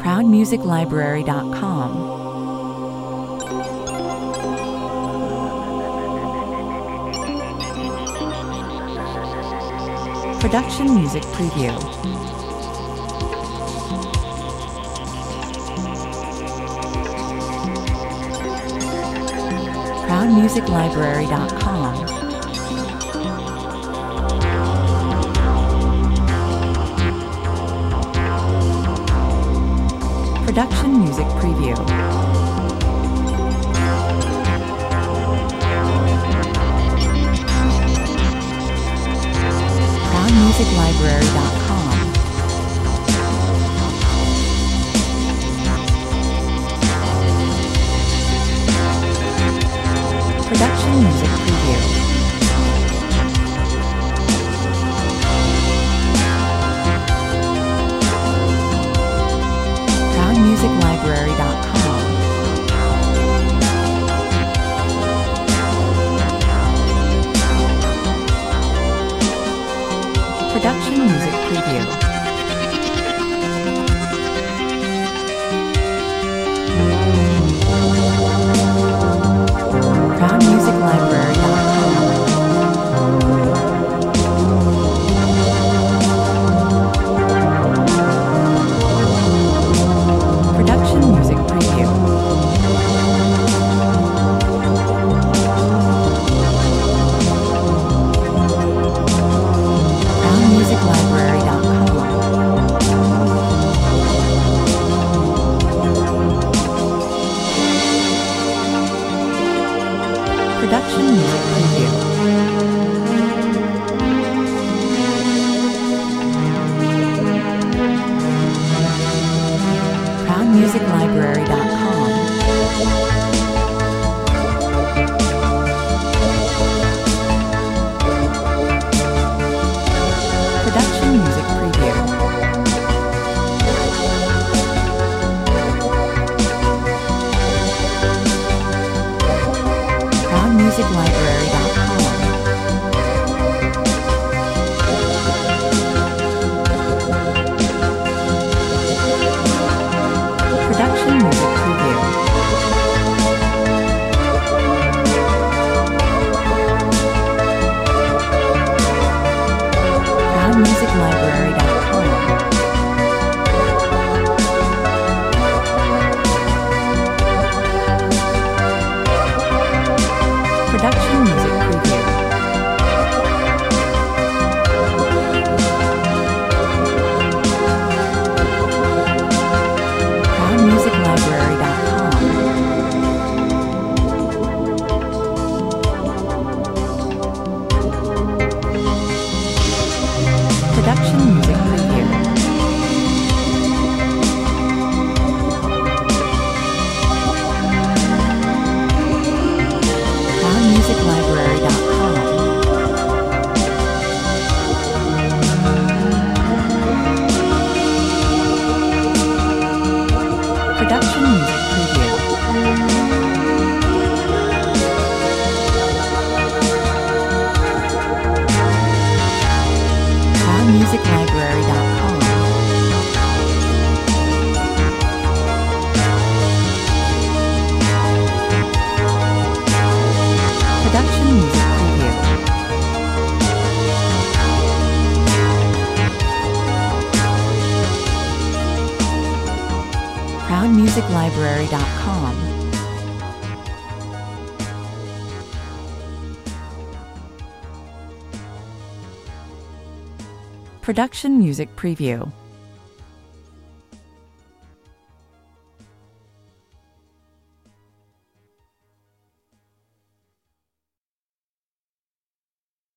ProudMusicLibrary.com. Production Music Preview. ProudMusicLibrary.com. Production Music Preview. ProudMusicLibrary.com. Production Music Preview. ProudMusicLibrary.com. Production Music Preview. ProudMusicLibrary.com. Production Music Preview. ProudMusicLibrary.com. Production Music Preview. ProudMusicLibrary.com. Production Music Preview. ProudMusicLibrary.com. Production Music Preview. ProudMusicLibrary.com. Production Music Preview. ProudMusicLibrary.com. Production Music Preview. ProudMusicLibrary.com. Production Music Preview. ProudMusicLibrary.com. Production Music Preview. ProudMusicLibrary.com. Production Music Preview.